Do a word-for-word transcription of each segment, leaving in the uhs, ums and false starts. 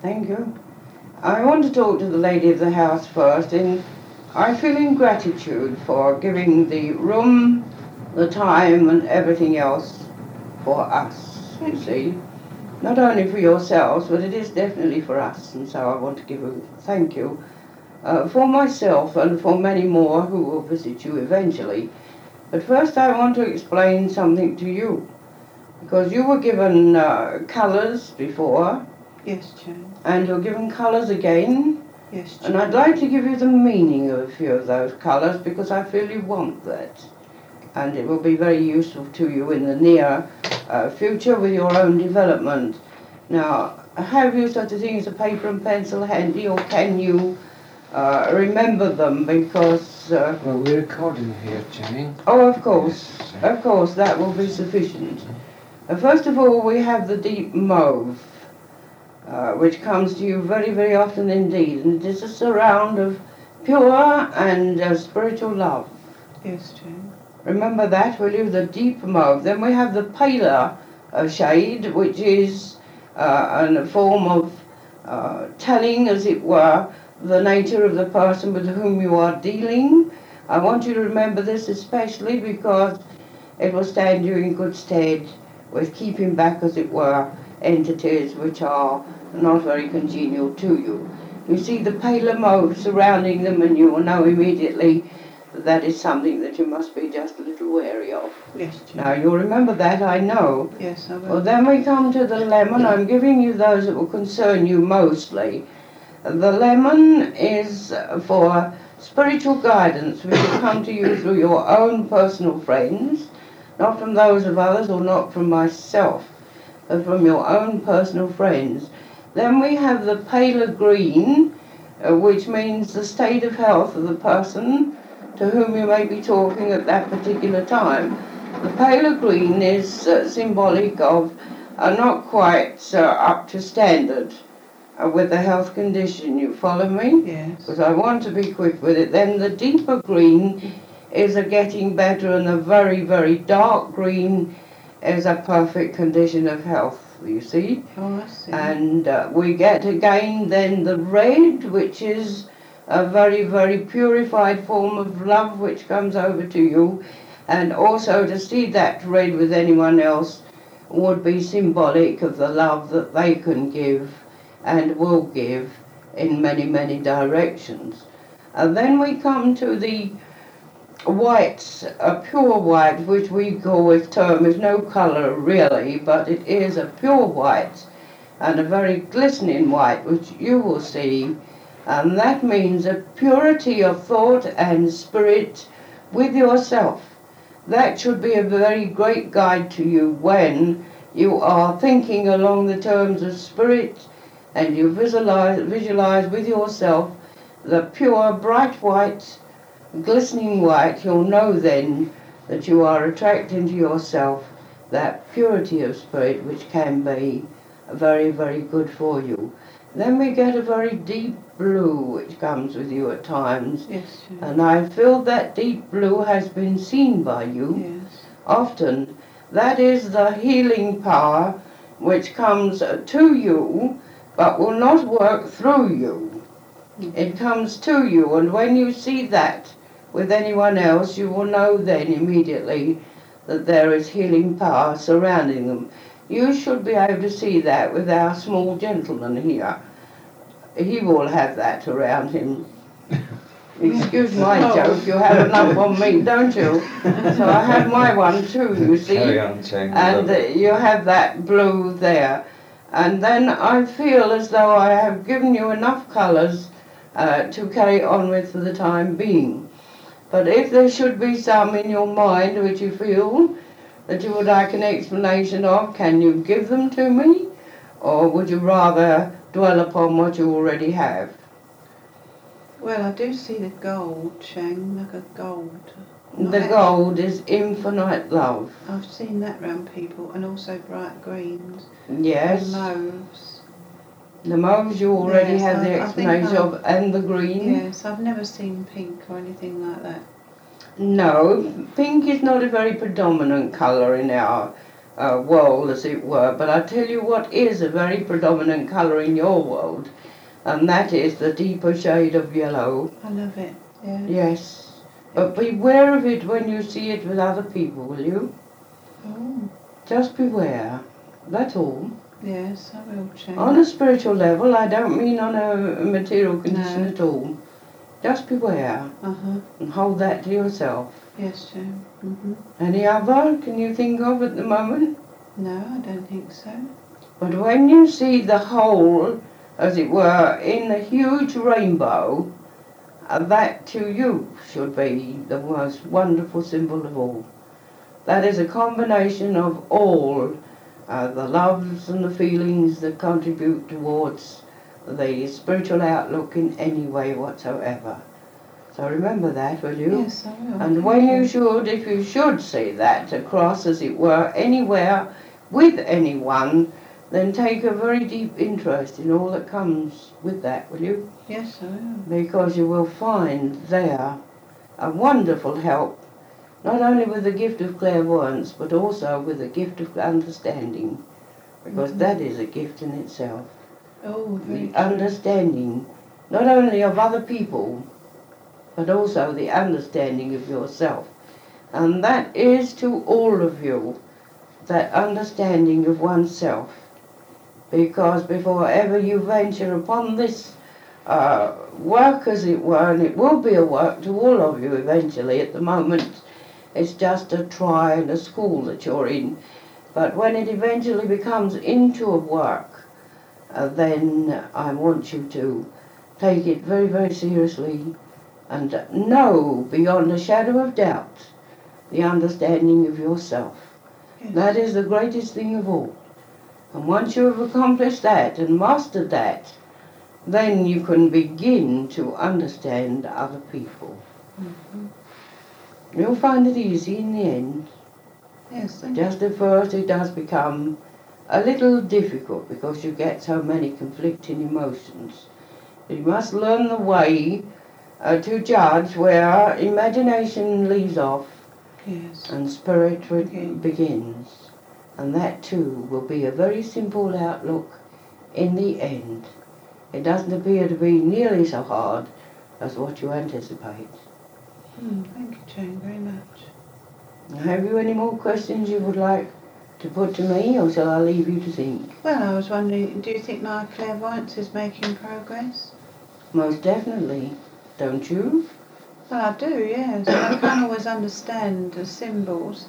Thank you. I want to talk to the lady of the house first. In, I feel in gratitude for giving the room, the time and everything else for us, you see. Not only for yourselves, but it is definitely for us. And so I want to give a thank you uh, for myself and for many more who will visit you eventually. But first I want to explain something to you. Because you were given uh, colours before. Yes, Jane. And you're given colours again. Yes, Jane. And I'd like to give you the meaning of a few of those colours because I feel you want that. And it will be very useful to you in the near uh, future with your own development. Now, have you such a thing as a paper and pencil handy, or can you uh, remember them? Because... Uh, well, we're recording here, Jane. Oh, of course. Yes. Of course, that will be sufficient. Uh, first of all, we have the deep mauve, uh, which comes to you very, very often indeed, and it is a surround of pure and uh, spiritual love. Yes, Jane. Remember that, will you? The deep mauve. Then we have the paler uh, shade, which is uh, a form of uh, telling, as it were, the nature of the person with whom you are dealing. I want you to remember this especially because it will stand you in good stead with keeping back, as it were, entities which are not very congenial to you. You see the paler mauve surrounding them, and you will know immediately that that is something that you must be just a little wary of. Yes, Jane. Now, you'll remember that, I know. Yes, I will. Well, then we come to the lemon. I'm giving you those that will concern you mostly. The lemon is for spiritual guidance, which will come to you through your own personal friends, not from those of others or not from myself, but from your own personal friends. Then we have the paler green, uh, which means the state of health of the person to whom you may be talking at that particular time. The paler green is uh, symbolic of uh, not quite uh, up to standard uh, with the health condition. You follow me? Yes. Because I want to be quick with it. Then the deeper green is a getting better, and the very, very dark green is a perfect condition of health, you see. Oh, I see. And uh, we get again then the red, which is a very, very purified form of love which comes over to you. And also to see that red with anyone else would be symbolic of the love that they can give and will give in many, many directions. And then we come to the white, a pure white, which we call with term is no colour really, but it is a pure white and a very glistening white, which you will see, and that means a purity of thought and spirit with yourself. That should be a very great guide to you when you are thinking along the terms of spirit and you visualize, visualize with yourself the pure, bright white, glistening white. You'll know then that you are attracting to yourself that purity of spirit which can be very, very good for you. Then we get a very deep blue which comes with you at times. Yes, Jane. And I feel that deep blue has been seen by you Yes. often. That is the healing power which comes to you but will not work through you. Mm-hmm. It comes to you, and when you see that with anyone else, you will know then immediately that there is healing power surrounding them. You should be able to see that with our small gentleman here. He will have that around him. Excuse my Oh. joke, you have enough on me, don't you? So I have my one too, you see. Carry on, Jane. And uh, you have that blue there. And then I feel as though I have given you enough colours uh, to carry on with for the time being. But if there should be some in your mind which you feel that you would like an explanation of, can you give them to me? Or would you rather dwell upon what you already have? Well, I do see the gold, Shang, like a gold. Not The ash- gold is infinite love. I've seen that round people, and also bright greens. Yes. And mauves. The mauves you already Yes, have I- the I think explanation I- of, and the green. Yes, I've never seen pink or anything like that. No, pink is not a very predominant colour in our uh, world, as it were. But I tell you what is a very predominant colour in your world, and that is the deeper shade of yellow. I love it. Yeah. Yes. But beware of it when you see it with other people, will you? Oh. Just beware. That's all. Yes, I will, Chang. On a spiritual level, I don't mean on a material condition No. at all. Just beware Uh huh. and hold that to yourself. Yes, Chang. Mhm. Any other can you think of at the moment? No, I don't think so. But when you see the whole, as it were, in a huge rainbow, uh, that to you should be the most wonderful symbol of all. That is a combination of all uh, the loves and the feelings that contribute towards the spiritual outlook in any way whatsoever. So remember that, will you? Yes, I will. And Thank when you should, if you should see that across, as it were, anywhere with anyone, then take a very deep interest in all that comes with that, will you? Yes, I will. Because you will find there a wonderful help, not only with the gift of clairvoyance, but also with the gift of understanding, because Mhm. that is a gift in itself. Oh, very The true. understanding, not only of other people, but also the understanding of yourself. And that is to all of you, that understanding of oneself. Because before ever you venture upon this uh, work, as it were, and it will be a work to all of you eventually, at the moment it's just a try and a school that you're in. But when it eventually becomes into a work, uh, then I want you to take it very, very seriously and know beyond a shadow of doubt the understanding of yourself. Yes. That is the greatest thing of all. And once you have accomplished that and mastered that, then you can begin to understand other people. Mhm. You'll find it easy in the end. Yes, thank Just at first it does become a little difficult because you get so many conflicting emotions. You must learn the way uh, to judge where imagination leaves off you. Yes. and spirit re- Okay. begins. And that too will be a very simple outlook in the end. It doesn't appear to be nearly so hard as what you anticipate. Mm, thank you, Jane, very much. Have you any more questions you would like to put to me, or shall I leave you to think? Well, I was wondering, do you think my clairvoyance is making progress? Most definitely. Don't you? Well, I do, yes. I can't always understand the symbols.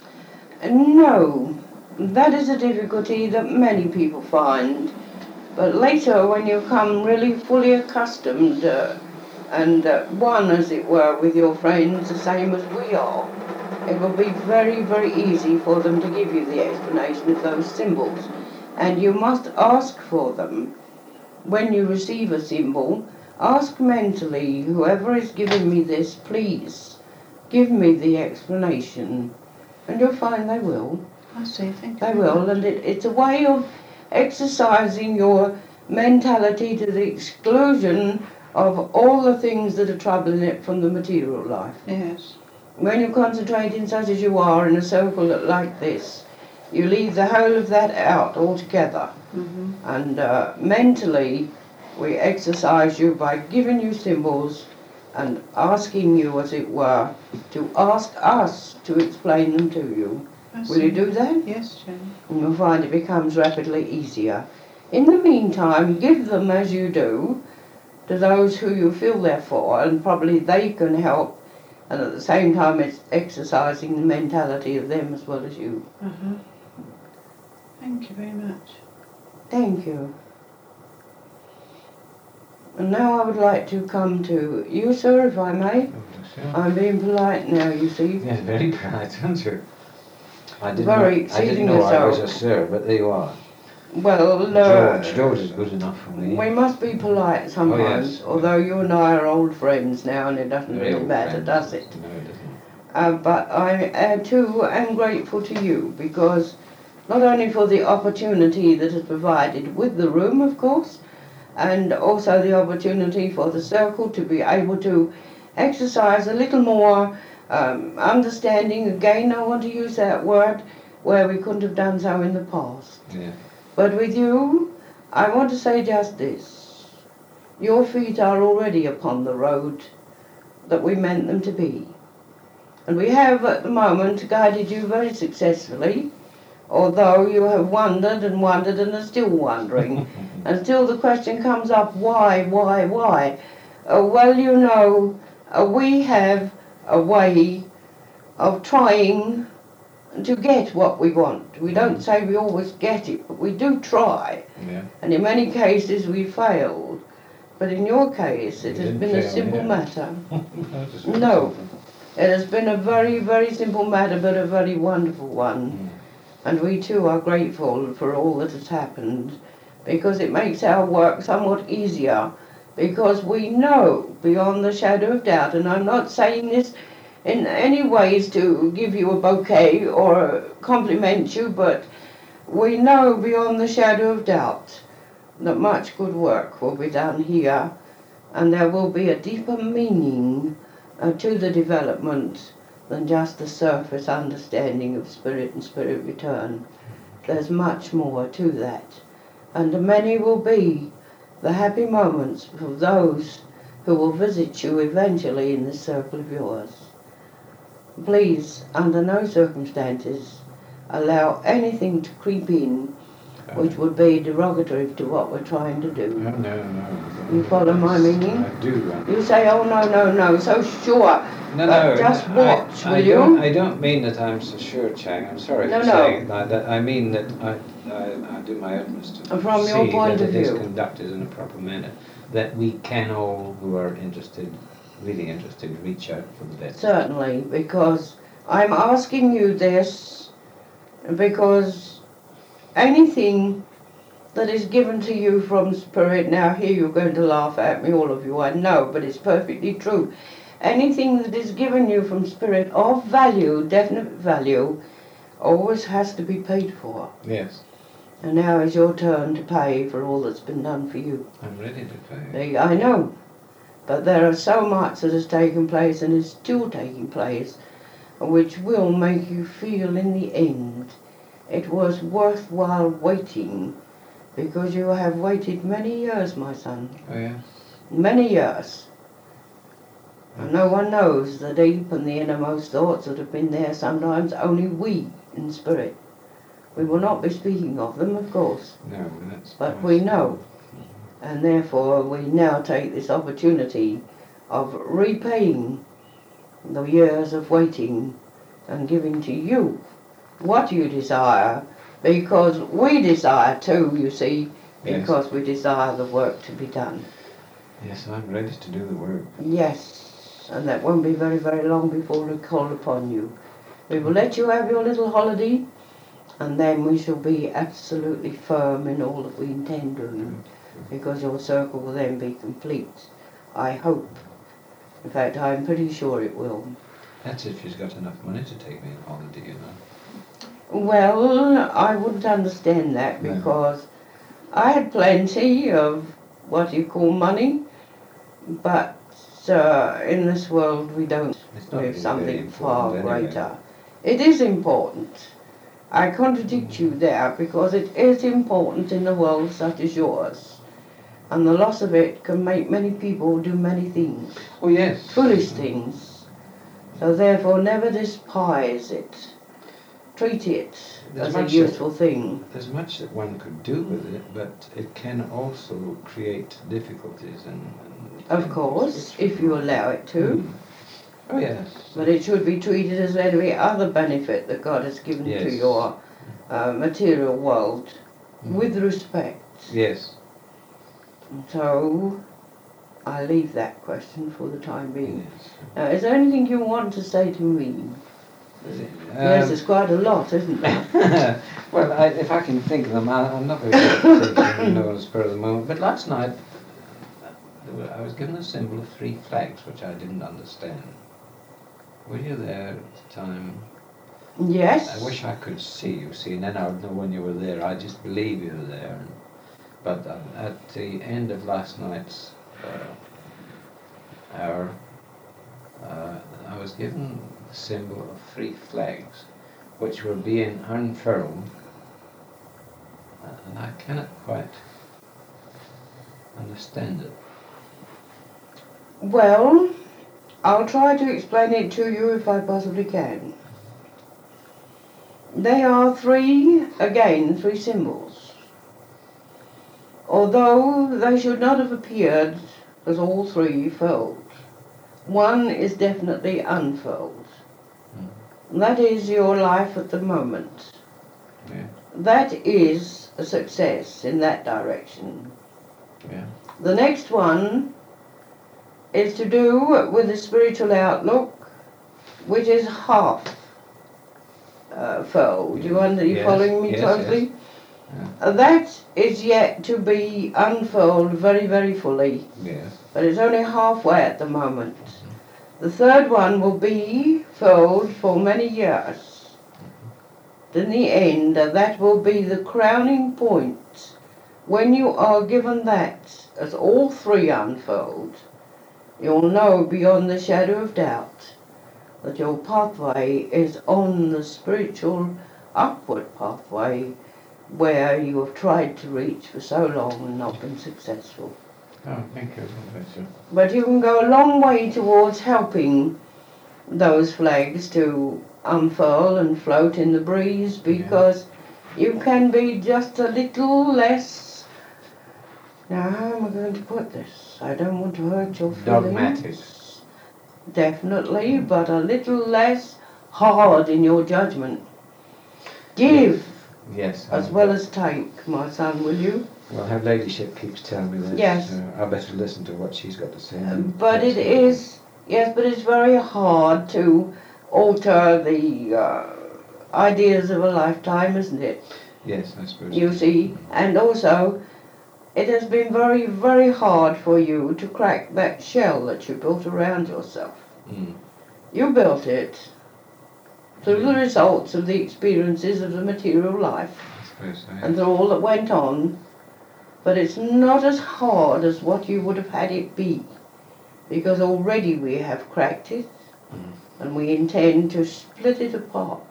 No. That is a difficulty that many people find. But later, when you come really fully accustomed uh, and uh, one, as it were, with your friends, the same as we are, it will be very, very easy for them to give you the explanation of those symbols. And you must ask for them. When you receive a symbol, ask mentally, whoever is giving me this, please give me the explanation. And you'll find they will. I see, thank you. They very will, much. and it, it's a way of exercising your mentality to the exclusion of all the things that are troubling it from the material life. Yes. When you concentrate in such as you are in a circle like this, you leave the whole of that out altogether. Mm-hmm. And uh, mentally, we exercise you by giving you symbols and asking you, as it were, to ask us to explain them to you. I Will see. you do that? Yes, Jane. And you'll find it becomes rapidly easier. In the meantime, give them as you do to those who you feel they're for, and probably they can help, and at the same time it's exercising the mentality of them as well as you. Uh-huh. Thank you very much. Thank you. And now I would like to come to you, sir, if I may. I'm being polite now, you see. Yes, very polite, aren't you? I didn't Very know, I didn't exceedingly know I was so. a sir, but there you are. Well, uh, George, George is good enough for me. we must be polite sometimes, yes. although you and I are old friends now, and it doesn't Very really old matter, friends. does it? No, it doesn't. Uh, but I uh, too am grateful to you, because not only for the opportunity that is provided with the room, of course, and also the opportunity for the circle to be able to exercise a little more um, understanding. Again, I want to use that word, where we couldn't have done so in the past. Yeah. But with you, I want to say just this. Your feet are already upon the road that we meant them to be. And we have at the moment guided you very successfully, although you have wondered and wondered and are still wondering. And still the question comes up, why, why, why? Uh, well, you know, uh, we have a way of trying to get what we want. We don't say we always get it, but we do try. Yeah. And in many cases we failed. But in your case, it You has didn't been a fail, simple yeah. matter. That is No. something. It has been a very, very simple matter, but a very wonderful one. Mm. And we too are grateful for all that has happened, because it makes our work somewhat easier, because we know beyond the shadow of doubt, and I'm not saying this in any ways to give you a bouquet or compliment you, but we know beyond the shadow of doubt that much good work will be done here, and there will be a deeper meaning uh, to the development than just the surface understanding of spirit and spirit return. There's much more to that, and many will be the happy moments for those who will visit you eventually in this circle of yours. Please, under no circumstances, allow anything to creep in which would be derogatory to what we're trying to do. No, no, no. You follow my meaning? I do. I- You say, oh no, no, no, so sure. No, But no. just I- watch, I, will I you? Don't, I don't mean that I'm so sure, Chang. I'm sorry No, for no. saying it like that. I mean that I, I, I do my utmost to And from see your point that of it is view. conducted in a proper manner. That we can all, who are interested, really interested, reach out for the best. Certainly, because I'm asking you this because anything that is given to you from Spirit, now here you're going to laugh at me, all of you, I know, but it's perfectly true. Anything that is given you from Spirit of value, definite value, always has to be paid for. Yes, And now is your turn to pay for all that's been done for you. I'm ready to pay. They- I know, but there is so much that has taken place and is still taking place, which will make you feel in the end it was worthwhile waiting, because you have waited many years, my son, Oh yes. many years. And no one knows the deep and the innermost thoughts that have been there sometimes, only we in spirit. We will not be speaking of them, of course, No, that's. but that's- we know. And therefore we now take this opportunity of repaying the years of waiting and giving to you what you desire, because we desire too, you see, Yes. because we desire the work to be done. Yes, I'm ready to do the work. Yes, and that won't be very, very long before we call upon you. We will let you have your little holiday, and then we shall be absolutely firm in all that we intend doing, because your circle will then be complete, I hope. In fact, I'm pretty sure it will. That's if she's got enough money to take me on holiday, you know. Well, I wouldn't understand that, No. because I had plenty of what you call money, but uh, in this world we don't. It's not We have really very something far important anyway. greater. It is important. I contradict you there, because it is important in a world such as yours. And the loss of it can make many people do many things, Oh yes. foolish things. So therefore never despise it. Treat it There's as a much useful thing. There's much that one could do with it, but it can also create difficulties and. and Of things course, which- if you allow it to. Mm. Oh yes. But it should be treated as every other benefit that God has given to Yes. your uh, material world, Mm. with respect. Yes. So, I leave that question for the time being. Yes. Now, is there anything you want to say to me? yes, Um, there's quite a lot, isn't there? well, I, if I can think of them, I, I'm not very good at thinking, you know, on the spur of the moment. But last night, uh, there were, I was given a symbol of three flags, which I didn't understand. Were you there at the time? Yes. I wish I could see you, see, and then I would know when you were there. I just believe you were there. But uh, at the end of last night's uh, hour, uh, I was given the symbol of three flags, which were being unfurled, and I cannot quite understand it. Well, I'll try to explain it to you if I possibly can. They are three, again, three symbols. Although they should not have appeared as all three furled. One is definitely unfurled. Mm. That is your life at the moment. Yeah. That is a success in that direction. Yeah. The next one is to do with the spiritual outlook, which is half uh, furled. You under, you Yes, following me yes, closely? yes. Yeah. Uh, that is yet to be unfurled very, very fully, Yes. but it's only halfway at the moment. The third one will be furled for many years. In the end, uh, that will be the crowning point. When you are given that, as all three unfold, you'll know beyond the shadow of doubt that your pathway is on the spiritual upward pathway where you have tried to reach for so long and not been successful. Oh, thank you. That's it. But you can go a long way towards helping those flags to unfurl and float in the breeze, because you can be just a little less, now how am I going to put this? I don't want to hurt your feelings. Dogmatic. Definitely, but a little less hard in your judgment. Give Yes. as I- well as take, my son, will you? Well, her ladyship keeps telling me that. Yes. So I better listen to what she's got to say. Um, But it is, yes, but it's very hard to alter the uh, ideas of a lifetime, isn't it? Yes, I suppose. You see, and also it has been very, very hard for you to crack that shell that you built around yourself. Mm. You built it through the Yeah. results of the experiences of the material life I suppose so. and through all that went on, but it's not as hard as what you would have had it be, because already we have cracked it, Mm. and we intend to split it apart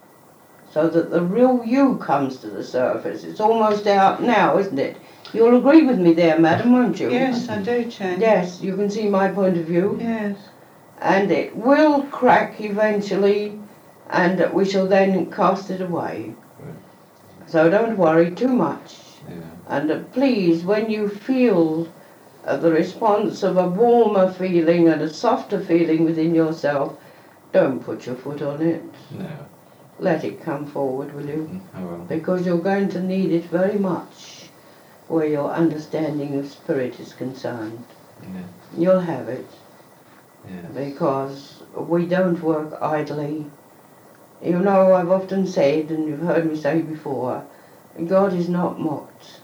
so that the real you comes to the surface. It's almost out now, isn't it? You'll agree with me there, madam, won't you? Yes, I do, Chang. Yes, you can see my point of view. Yes. And it will crack eventually, and we shall then cast it away. Right. So don't worry too much. Yeah. And uh, please, when you feel uh, the response of a warmer feeling and a softer feeling within yourself, don't put your foot on it. No. Let it come forward, will you? Mm, I will. Because you're going to need it very much where your understanding of spirit is concerned. Yeah. You'll have it, Yeah. because we don't work idly. You know, I've often said, and you've heard me say before, God is not mocked.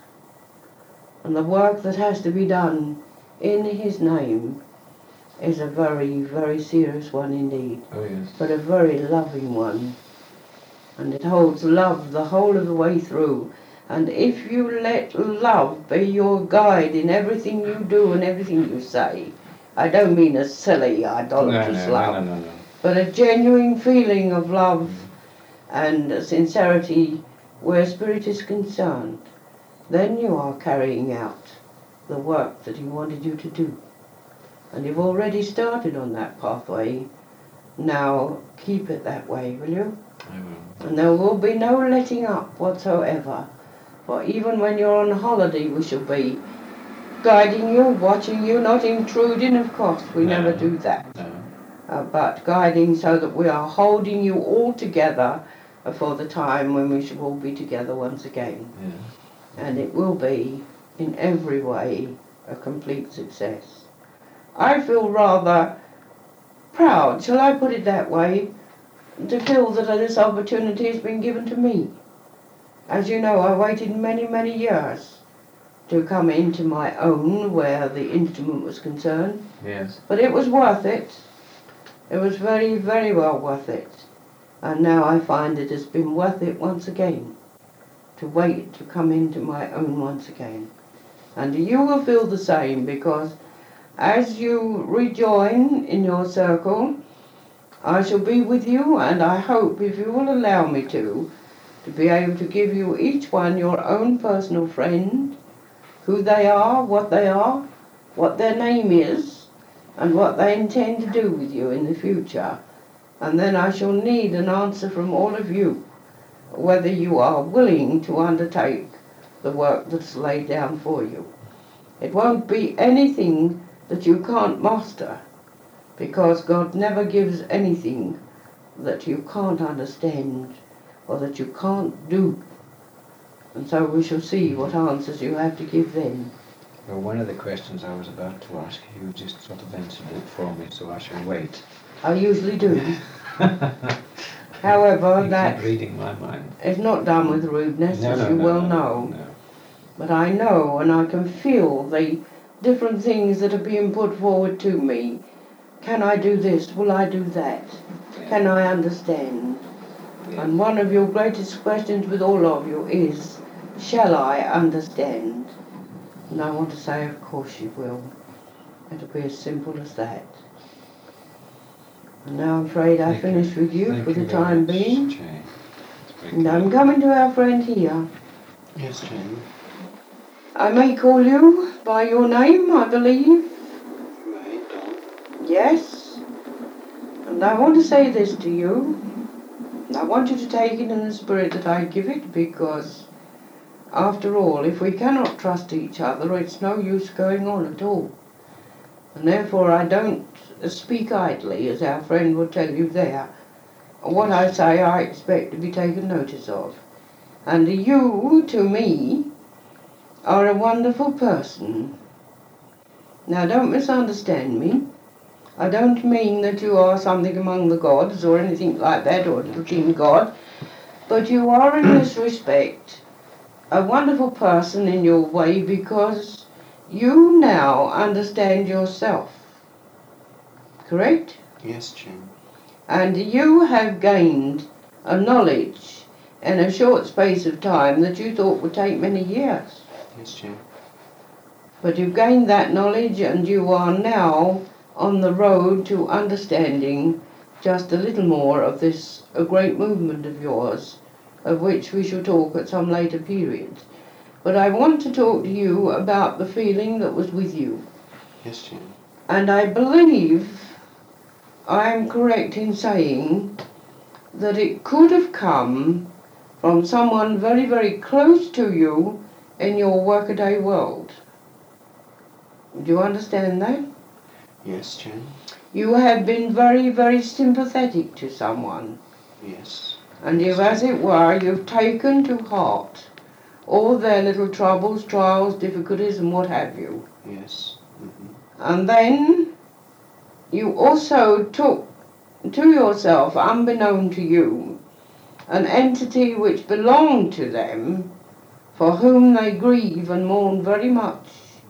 And the work that has to be done in His name is a very, very serious one indeed, Oh yes. but a very loving one. And it holds love the whole of the way through. And if you let love be your guide in everything you do and everything you say, I don't mean a silly, No, idolatrous no, love, no, no, no, no. but a genuine feeling of love and sincerity where spirit is concerned, then you are carrying out the work that He wanted you to do. And you've already started on that pathway. Now keep it that way, will you? I will. And there will be no letting up whatsoever. For even when you're on holiday, we shall be guiding you, watching you, not intruding, of course. We No. never do that. No. Uh, but guiding so that we are holding you all together for the time when we shall all be together once again. Yeah. And it will be, in every way, a complete success. I feel rather proud, shall I put it that way, to feel that this opportunity has been given to me. As you know, I waited many, many years to come into my own where the instrument was concerned. Yes. But it was worth it. It was very, very well worth it. And now I find it has been worth it once again to wait to come into my own once again. And you will feel the same, because as you rejoin in your circle, I shall be with you, and I hope, if you will allow me to, to be able to give you each one your own personal friend, who they are, what they are, what their name is, and what they intend to do with you in the future. And then I shall need an answer from all of you, whether you are willing to undertake the work that's laid down for you. It won't be anything that you can't master, because God never gives anything that you can't understand or that you can't do. And so we shall see what answers you have to give then. Well, one of the questions I was about to ask you just sort of answered it for me, so I shall wait. I usually do. However, you that keep reading my mind. is not done with rudeness, No, as no, you no, well no, know. no. But I know and I can feel the different things that are being put forward to me. Can I do this? Will I do that? Can I understand? Yeah. And one of your greatest questions with all of you is, shall I understand? And I want to say, of course you will. It'll be as simple as that. And now I'm afraid I Thank finished you. with you Thank for the you very time much, being. Jane. It's very And I'm kind. coming to our friend here. Yes, Jane. I may call you by your name, I believe. Right, Don. Yes. And I want to say this to you. I want you to take it in the spirit that I give it, because after all, if we cannot trust each other, it's no use going on at all. And therefore I don't speak idly, as our friend will tell you there. What I say I expect to be taken notice of. And you, to me, are a wonderful person. Now don't misunderstand me. I don't mean that you are something among the gods or anything like that, or a little king god, but you are in this respect a wonderful person in your way, because you now understand yourself. Correct? Yes, Jane. And you have gained a knowledge in a short space of time that you thought would take many years. Yes, Jane. But you've gained that knowledge, and you are now on the road to understanding just a little more of this a great movement of yours, of which we shall talk at some later period. But I want to talk to you about the feeling that was with you. Yes, Jane. And I believe I am correct in saying that it could have come from someone very, very close to you in your workaday world. Do you understand that? Yes, Jane. You have been very, very sympathetic to someone, Yes. and you've, as it were, you've taken to heart all their little troubles, trials, difficulties, and what have you. Yes. Mm-hmm. And then you also took to yourself, unbeknown to you, an entity which belonged to them, for whom they grieve and mourn very much,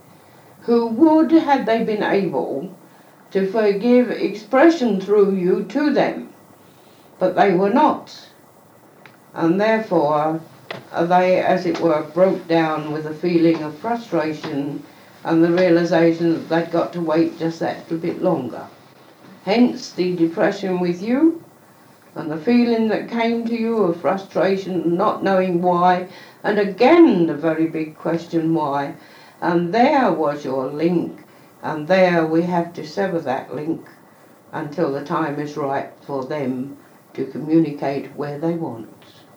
who would, had they been able, to forgive expression through you to them, but they were not, and therefore uh, they, as it were, broke down with a feeling of frustration and the realization that they'd got to wait just that little bit longer. Hence the depression with you, and the feeling that came to you of frustration, not knowing why, and again the very big question why. And there was your link, and there we have to sever that link until the time is right for them to communicate where they want.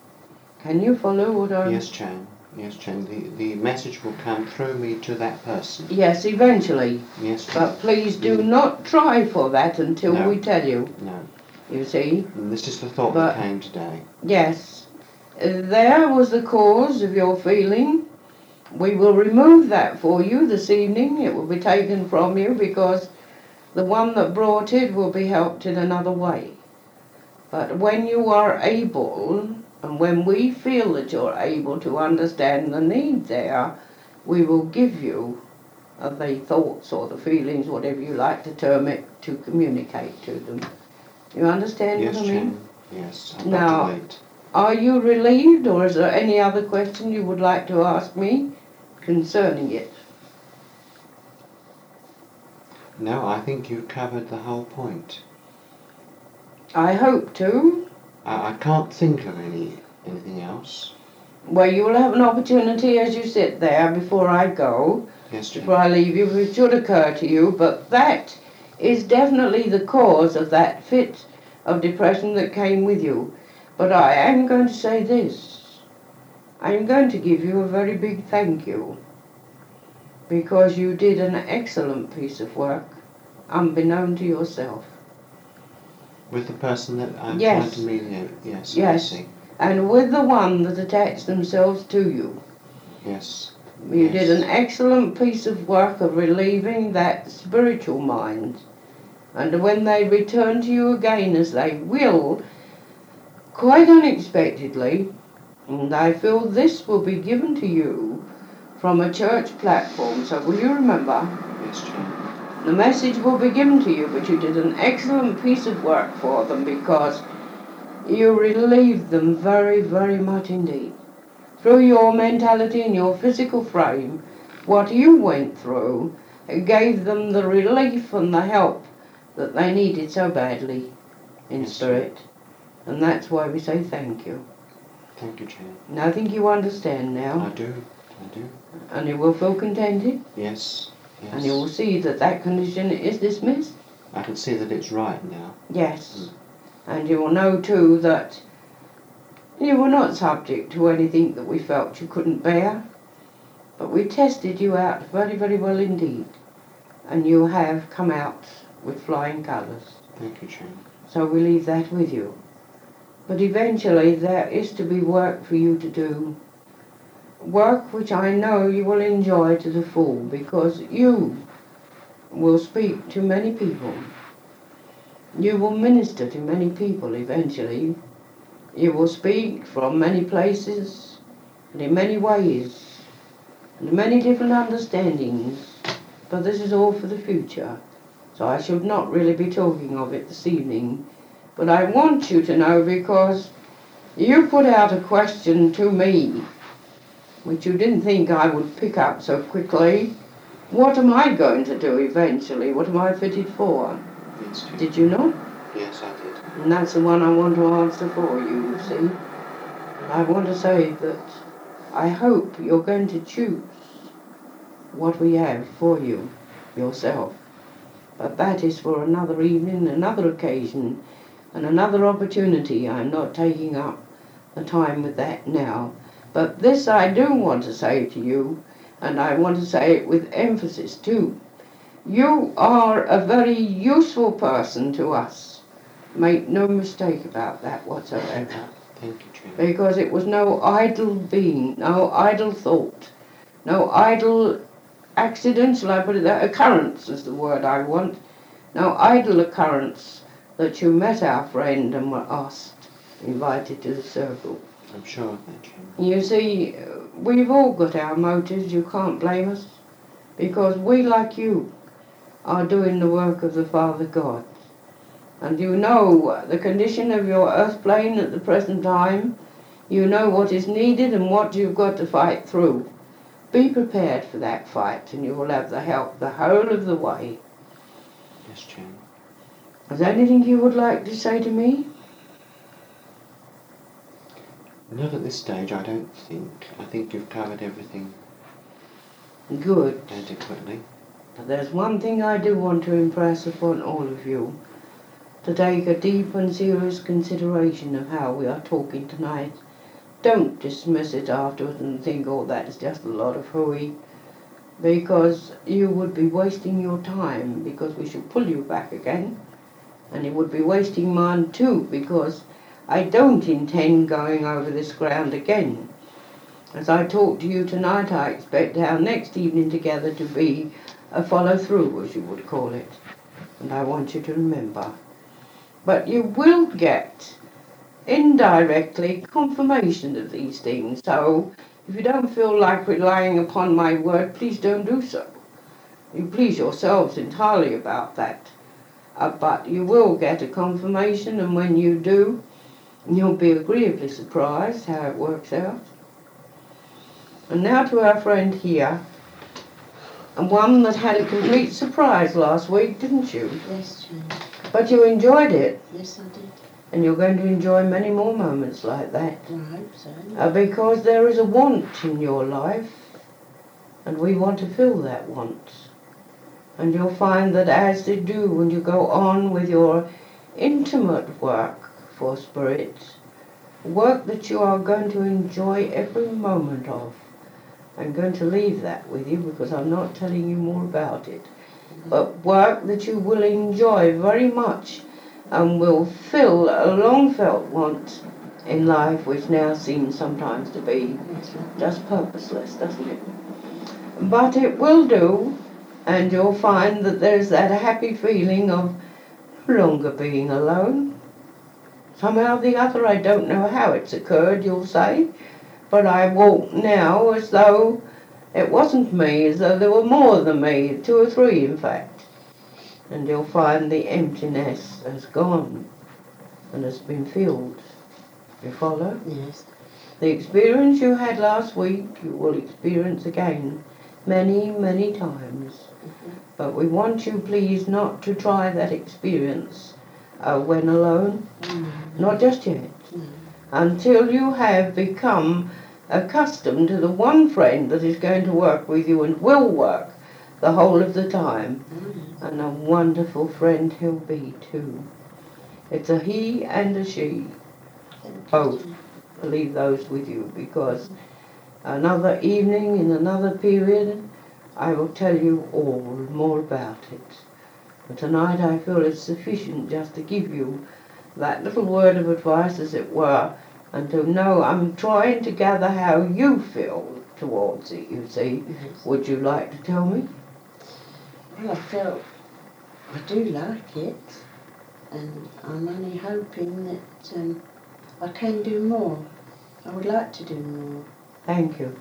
Can you follow what I'm... Yes, Jane. Yes, Jane. The, the message will come through me to that person. Yes, eventually. Yes, Jane. But please do Mm. not try for that until No. we tell you, No. you see. And this is the thought But- that came today. Yes, uh, there was the cause of your feeling. We will remove that for you this evening. It will be taken from you, because the one that brought it will be helped in another way. But when you are able, and when we feel that you're able to understand the need there, we will give you uh, the thoughts or the feelings, whatever you like to term it, to communicate to them. You understand Yes, what I mean? Jane. Yes. I've Now- got to wait. Are you relieved, or is there any other question you would like to ask me concerning it? No, I think you've covered the whole point. I hope to. I, I can't think of any anything else. Well, you will have an opportunity as you sit there before I go, Yes, Jane. before I leave you, it should occur to you, but that is definitely the cause of that fit of depression that came with you. But I am going to say this. I am going to give you a very big thank you, because you did an excellent piece of work, unbeknown to yourself. With the person that I'm Yes. trying to mediate. Yes, Yes. I see. And with the one that attached themselves to you. Yes. You Yes. did an excellent piece of work of relieving that spiritual mind. And when they return to you again, as they will, quite unexpectedly, and I feel this will be given to you from a church platform, so will you remember? Yes, Jane. The message will be given to you, but you did an excellent piece of work for them because you relieved them very, very much indeed. Through your mentality and your physical frame, what you went through gave them the relief and the help that they needed so badly in Yes. spirit. And that's why we say thank you. Thank you, Jane. And I think you understand I now, do. I do. and you will feel contented, Yes. Yes. and you will see that that condition is dismissed. I can see that it's right now. Yes. And you will know too that you were not subject to anything that we felt you couldn't bear, but we tested you out very, very well indeed, and you have come out with flying colours. Thank you, Jane. So we leave that with you. But eventually there is to be work for you to do, work which I know you will enjoy to the full, because you will speak to many people. You will minister to many people eventually. You will speak from many places and in many ways and in many different understandings. But this is all for the future, so I should not really be talking of it this evening. But I want you to know, because you put out a question to me, which you didn't think I would pick up so quickly. What am I going to do eventually? What am I fitted for? Yes, Jane. Did you not? Yes, I did. And that's the one I want to answer for you, you see. I want to say that I hope you're going to choose what we have for you, yourself. But that is for another evening, another occasion, and another opportunity. I'm not taking up the time with that now. But this I do want to say to you, and I want to say it with emphasis too. You are a very useful person to us. Make no mistake about that whatsoever. Thank you, Jane. Because it was no idle being, no idle thought, no idle accident, shall I put it there? Occurrence is the word I want. No idle occurrence that you met our friend and were asked, invited to the circle. I'm sure of that, Jane. You see, we've all got our motives, you can't blame us, because we, like you, are doing the work of the Father God. And you know the condition of your earth plane at the present time. You know what is needed and what you've got to fight through. Be prepared for that fight, and you will have the help the whole of the way. Yes, Jane. Is there anything you would like to say to me? Not at this stage, I don't think. I think you've covered everything Good. adequately. But there's one thing I do want to impress upon all of you. To take a deep and serious consideration of how we are talking tonight. Don't dismiss it afterwards and think, oh, that is just a lot of hooey. Because you would be wasting your time, because we should pull you back again. And it would be wasting mine too, because I don't intend going over this ground again. As I talk to you tonight, I expect our next evening together to be a follow-through, as you would call it. And I want you to remember. But you will get, indirectly, confirmation of these things. So, if you don't feel like relying upon my word, please don't do so. You please yourselves entirely about that. Uh, but you will get a confirmation, and when you do, you'll be agreeably surprised how it works out. And now to our friend here, and one that had a complete surprise last week, didn't you? Yes, Jane. But you enjoyed it, Yes, I did. and you're going to enjoy many more moments like that. I hope so. Uh, because there is a want in your life, and we want to fill that want. And you'll find that as they do when you go on with your intimate work for Spirit, work that you are going to enjoy every moment of. I'm going to leave that with you because I'm not telling you more about it. But work that you will enjoy very much and will fill a long felt want in life which now seems sometimes to be just purposeless, doesn't it? But it will do, and you'll find that there's that happy feeling of no longer being alone. Somehow or the other, I don't know how it's occurred, you'll say, but I walk now as though it wasn't me, as though there were more than me, two or three in fact. And you'll find the emptiness has gone and has been filled. You follow? Yes. The experience you had last week, you will experience again many, many times. Mm-hmm. But we want you, please, not to try that experience uh, when alone. Mm-hmm. Not just yet. Mm-hmm. Until you have become accustomed to the one friend that is going to work with you and will work the whole of the time. Mm-hmm. And a wonderful friend he'll be too. It's a he and a she. Both. I'll leave those with you because another evening in another period I will tell you all more about it. But tonight I feel it's sufficient just to give you that little word of advice, as it were, and to know I'm trying to gather how you feel towards it, you see. Yes. Would you like to tell me? Well, I felt I do like it, and I'm only hoping that um, I can do more. I would like to do more. Thank you.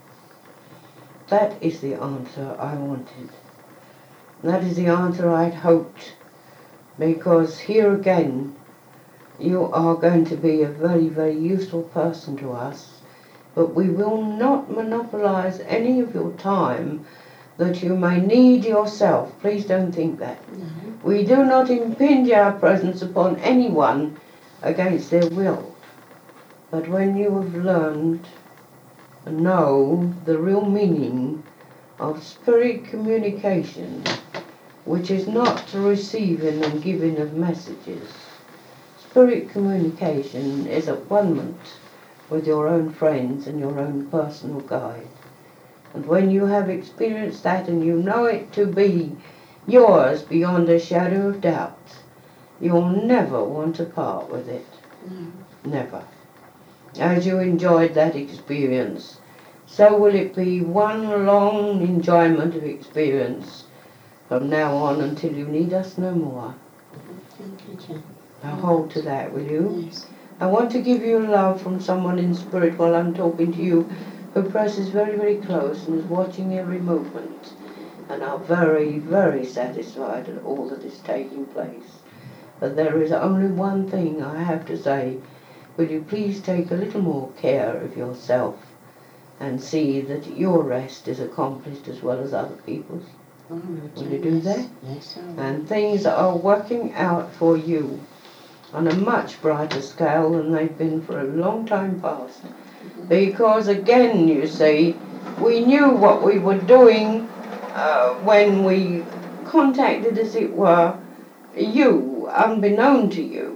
That is the answer I wanted. That is the answer I'd hoped, because here again you are going to be a very, very useful person to us, but we will not monopolise any of your time that you may need yourself. Please don't think that. No. We do not impinge our presence upon anyone against their will. But when you have learned and know the real meaning of spirit communication, which is not the receiving and giving of messages, spirit communication is at one with your own friends and your own personal guide. And when you have experienced that and you know it to be yours beyond a shadow of doubt, you'll never want to part with it. No. Never. As you enjoyed that experience, so will it be one long enjoyment of experience from now on until you need us no more. Thank you, Jen. Now hold to that, will you? Yes. I want to give you love from someone in spirit while I'm talking to you, who presses very, very close and is watching every movement and are very, very satisfied at all that is taking place. But there is only one thing I have to say. Will you please take a little more care of yourself and see that your rest is accomplished as well as other people's? Oh, Will Jen, you do yes. that? Yes, I will. And things are working out for you on a much brighter scale than they've been for a long time past. Because again, you see, we knew what we were doing uh, when we contacted, as it were, you, unbeknown to you.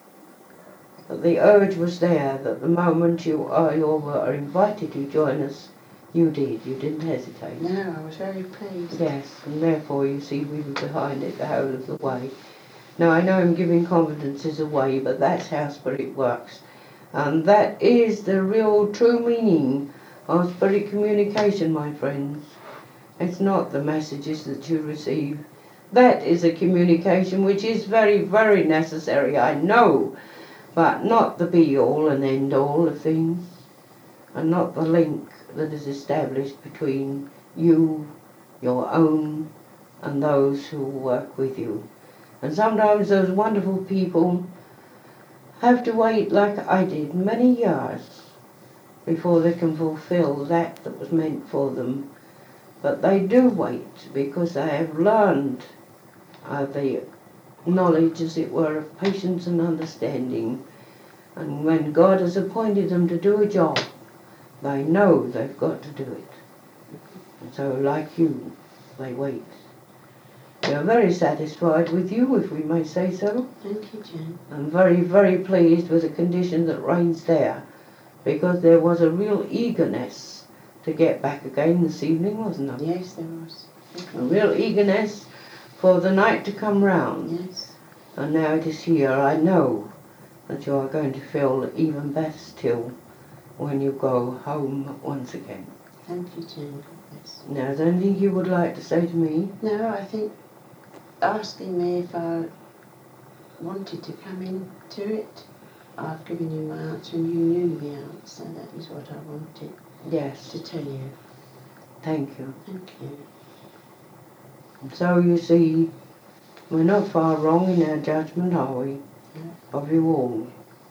But the urge was there that the moment you, uh, you were invited to join us, you did. You didn't hesitate. No, I was very pleased. Yes, and therefore, you see, we were behind it the whole of the way. Now, I know I'm giving confidences away, but that's how spirit works. And that is the real true meaning of spirit communication, my friends. It's not the messages that you receive. That is a communication which is very, very necessary, I know, but not the be-all and end-all of things, and not the link that is established between you, your own, and those who work with you. And sometimes those wonderful people have to wait, like I did, many years before they can fulfill that that was meant for them. But they do wait because they have learned uh, the knowledge, as it were, of patience and understanding. And when God has appointed them to do a job, they know they've got to do it. And so, like you, they wait. We are very satisfied with you, if we may say so. Thank you, Jane. I'm very, very pleased with the condition that reigns there, because there was a real eagerness to get back again this evening, wasn't there? Yes, there was. A real eagerness for the night to come round. Yes. And now it is here. I know that you are going to feel even better still when you go home once again. Thank you, Jane. Yes. Now, is there anything you would like to say to me? No, I think asking me if I wanted to come into it, I've given you my answer and you knew the answer. That is what I wanted Yes. to tell you. Thank you. Thank you. So you see, we're not far wrong in our judgment, are we? No. Of you all.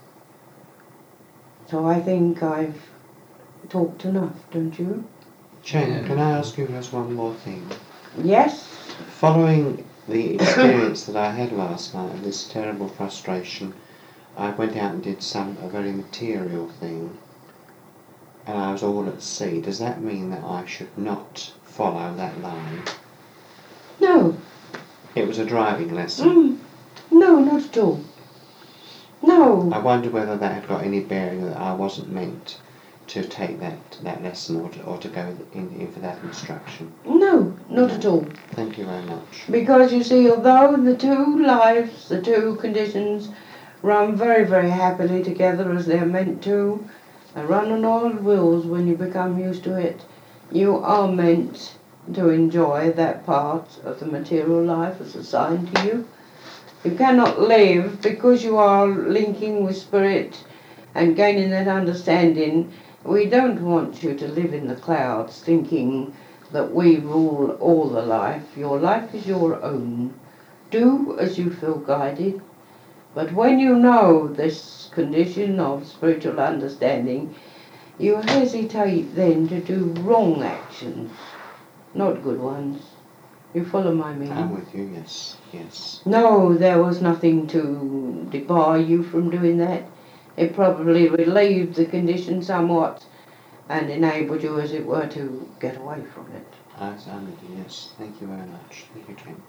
So I think I've talked enough, don't you? Jane, Yeah. can I ask you just one more thing? Yes? Following the experience that I had last night of this terrible frustration, I went out and did some a very material thing, and I was all at sea. Does that mean that I should not follow that line? No. It was a driving lesson. Mm. No, not at all. No. I wonder whether that had got any bearing that I wasn't meant to take that, that lesson or to, or to go in, in for that instruction. No, not at all. Thank you very much. Because you see, although the two lives, the two conditions run very, very happily together as they're meant to, they run on all wheels when you become used to it, you are meant to enjoy that part of the material life as assigned to you. You cannot live because you are linking with spirit and gaining that understanding. We don't want you to live in the clouds thinking that we rule all the life. Your life is your own. Do as you feel guided. But when you know this condition of spiritual understanding, you hesitate then to do wrong actions, not good ones. You follow my meaning? I'm with you, yes, yes. No, there was nothing to debar you from doing that. It probably relieved the condition somewhat and enabled you, as it were, to get away from it. I, I'm with you, yes. Thank you very much. Thank you, Jane.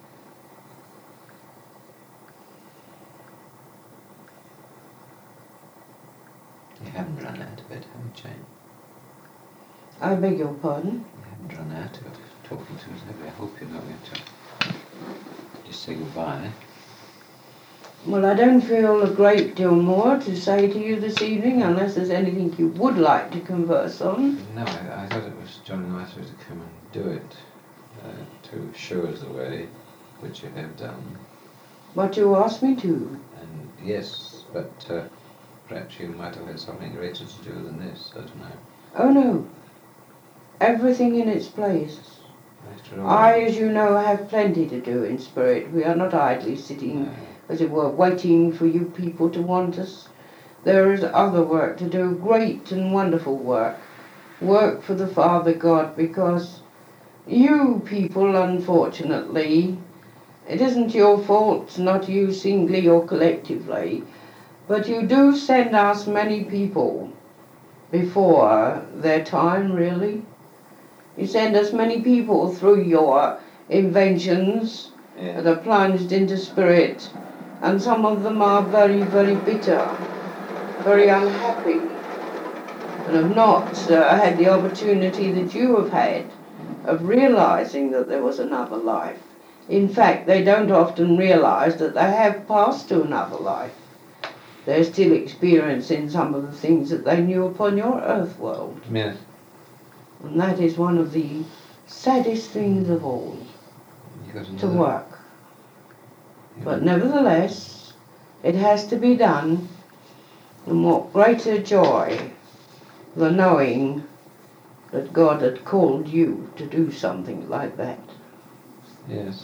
You haven't run out of it, have you, Jane? I beg your pardon? You haven't run out of it talking to us, have you? I hope you're not going to just say goodbye. Well, I don't feel a great deal more to say to you this evening, unless there's anything you would like to converse on. No, I, I thought it was jolly nice of you to come and do it, uh, to show us the way, which you have done. What you asked me to. And yes, but uh, perhaps you might have had something greater to do than this, I don't know. Oh no. Everything in its place. After all, I, as you know, have plenty to do in spirit. We are not idly sitting, no. as it were, waiting for you people to want us. There is other work to do, great and wonderful work. Work for the Father God, because you people, unfortunately, it isn't your fault, not you singly or collectively, but you do send us many people before their time, really. You send us many people through your inventions Yeah. that are plunged into spirit, and some of them are very, very bitter, very unhappy, and have not uh, had the opportunity that you have had of realizing that there was another life. In fact, they don't often realize that they have passed to another life. They're still experiencing some of the things that they knew upon your earth world. Yes. And that is one of the saddest things of all, You got to another- work. you But know, nevertheless, it has to be done, and what greater joy than knowing that God had called you to do something like that. Yes.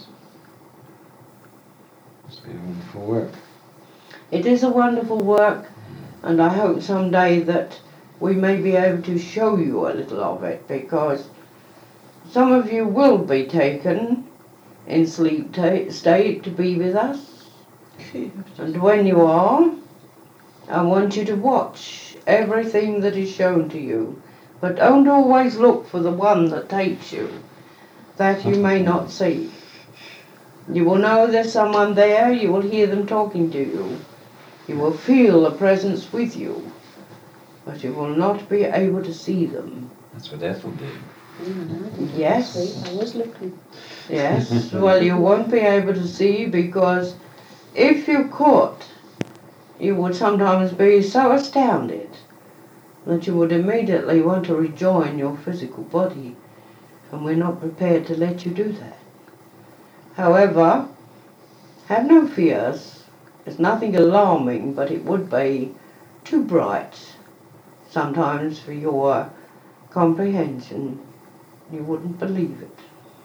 Must be wonderful work. It is a wonderful work, and I hope someday that we may be able to show you a little of it, because some of you will be taken in sleep ta- state to be with us. And when you are, I want you to watch everything that is shown to you, but don't always look for the one that takes you, that you may not see. You will know there's someone there, you will hear them talking to you, you will feel a presence with you, but you will not be able to see them. That's what Ethel did. Mm, I Yes. see. I was looking. Yes, well, you won't be able to see because if you could, you would sometimes be so astounded that you would immediately want to rejoin your physical body, and we're not prepared to let you do that. However, have no fears. It's nothing alarming, but it would be too bright sometimes for your comprehension. You wouldn't believe it.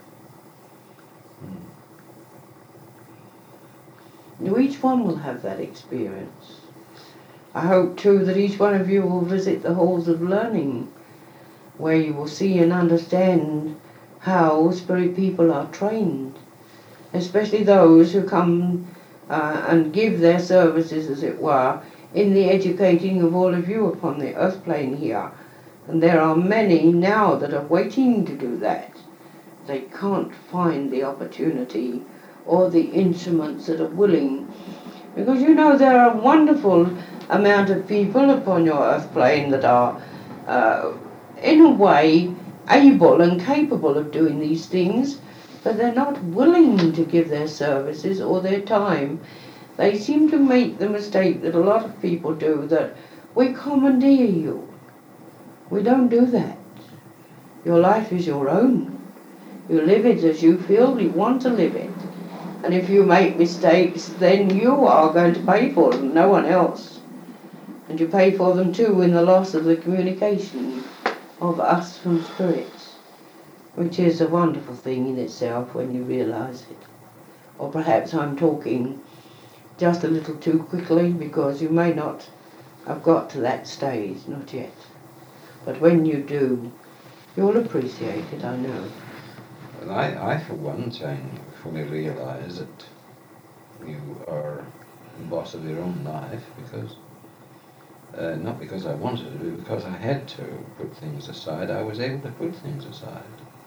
You, each one will have that experience. I hope too that each one of you will visit the halls of learning, where you will see and understand how spirit people are trained, especially those who come uh, and give their services, as it were, in the educating of all of you upon the earth plane here. And there are many now that are waiting to do that. They can't find the opportunity or the instruments that are willing. Because you know there are a wonderful amount of people upon your earth plane that are, uh, in a way, able and capable of doing these things, but they're not willing to give their services or their time. They seem to make the mistake that a lot of people do, that we commandeer you. We don't do that. Your life is your own. You live it as you feel you want to live it. And if you make mistakes, then you are going to pay for them, no one else. And you pay for them too in the loss of the communication of us from spirits, which is a wonderful thing in itself when you realise it. Or perhaps I'm talking just a little too quickly because you may not have got to that stage, not yet. But when you do, you'll appreciate it, I know. Well, I, I for one, Jane, fully realise that you are the boss of your own life, because uh, not because I wanted to, but because I had to put things aside. I was able to put things aside,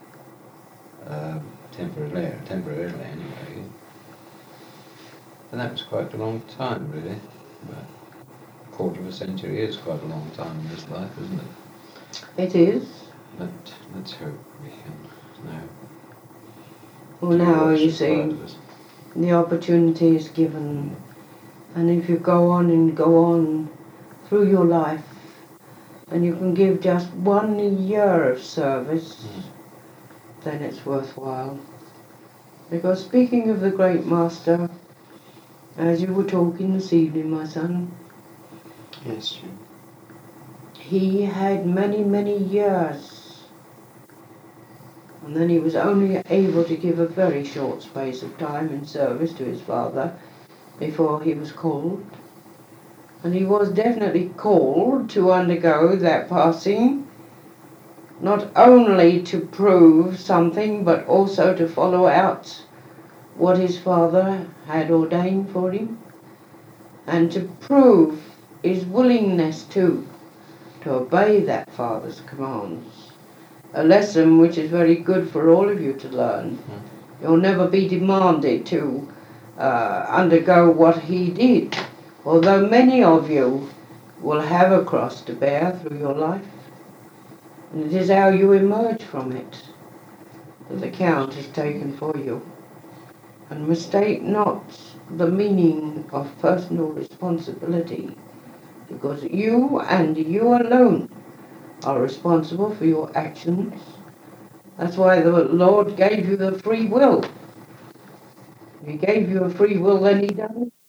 uh, temporarily, temporarily anyway. And that was quite a long time, really. About a quarter of a century is quite a long time in this life, isn't it? It is. But let's hope we can now. Well, now you see, the opportunity is given, and if you go on and go on through your life, and you can give just one year of service, mm. then it's worthwhile. Because speaking of the great master, as you were talking this evening, my son, yes, Jim. He had many, many years, and then he was only able to give a very short space of time in service to his father before he was called. And he was definitely called to undergo that passing, not only to prove something, but also to follow out what his father had ordained for him, and to prove his willingness to to obey that father's commands. A lesson which is very good for all of you to learn. Mm. You'll never be demanded to uh, undergo what he did, although many of you will have a cross to bear through your life. And it is how you emerge from it that the count is taken for you. And mistake not the meaning of personal responsibility, because you and you alone are responsible for your actions. That's why the Lord gave you the free will. If He gave you a free will, then He done